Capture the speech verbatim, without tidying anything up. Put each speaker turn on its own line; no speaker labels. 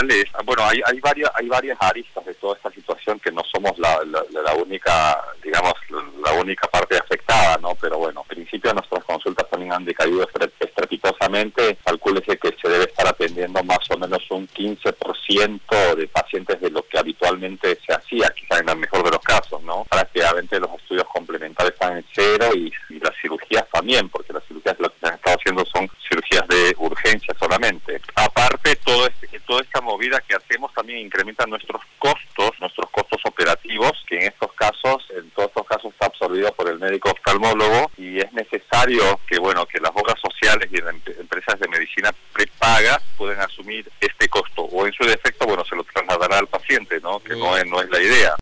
sociales. Bueno, hay, hay varias hay varias aristas de toda esta situación, que no somos la, la, la única, digamos, la única parte afectada, ¿no? Pero bueno, en principio nuestras consultas también han decaído estrepitosamente. Calcúlese que se debe estar atendiendo más o menos un quince por ciento de pacientes de lo que habitualmente se hacía, quizá en el mejor de los casos, ¿no? Prácticamente los estudios complementarios están en cero y, y las cirugías también, porque las cirugías lo que se han estado haciendo son cirugías de urgencia solamente. Aparte, todo este, toda esta movida que hacemos también incrementa nuestros costos, nuestros costos operativos, que en estos casos, en todos estos casos está absorbido por el médico oftalmólogo, y es necesario que, bueno, que las obras sociales y las empresas de medicina prepaga pueden asumir este costo, o en su defecto, bueno, se lo trasladará al paciente, ¿no? Que no es, no es la idea.